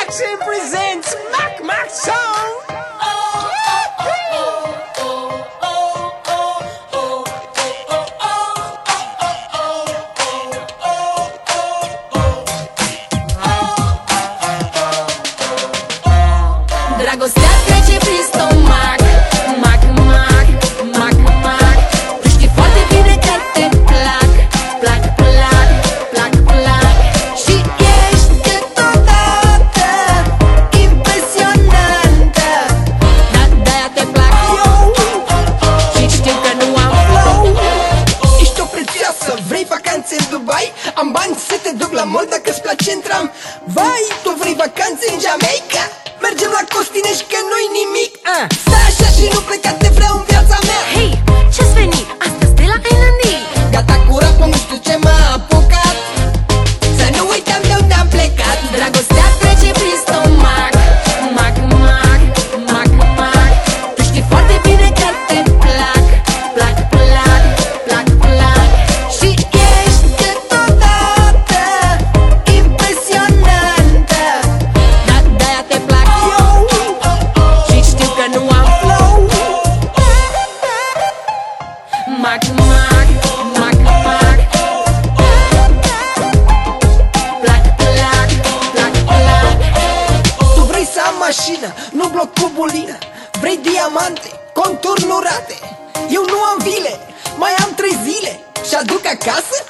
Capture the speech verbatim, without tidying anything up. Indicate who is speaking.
Speaker 1: Maxim presents Mac Mac Song.
Speaker 2: Dragostea trece prin stomac, mac, mac, mac, mac. Tu știi foarte bine că te plac, plac, plac, plac, plac. Și ești câteodată impresionantă, dar de-aia te plac. Și știu că nu am flow.
Speaker 3: Ești o prețioasă, vrei vacanțe în Dubai? Am bani să te duc la mall dacă-ți place în tram. Vai, tu vrei vacanțe în Jamaica? Mergem la Costinești că nu-i nimic. uh. Stai așa și nu pleca, te vreau în viața mea.
Speaker 2: Hei, ce-ți veni? Astăzi de la N and D.
Speaker 3: Gata cu rap-ul, nu știu ce m-a apucat. Să nu uităm de unde am plecat.
Speaker 2: Dragostea trece prin stomac, mac, mac, mac, mac. Tu știi foarte bine că te plac, plac, plac, plac, plac. Și ești câteodată impresionantă, dar de-aia te plac. Și știu că nu am flow. Mac, mac, mac, mac. Plac, plac, plac, plac.
Speaker 3: Tu vrei să am mașină, nu bloc cu bulină. Vrei diamante, conturi nu rate. Eu nu am vile, mai am trei zile și aduc acasă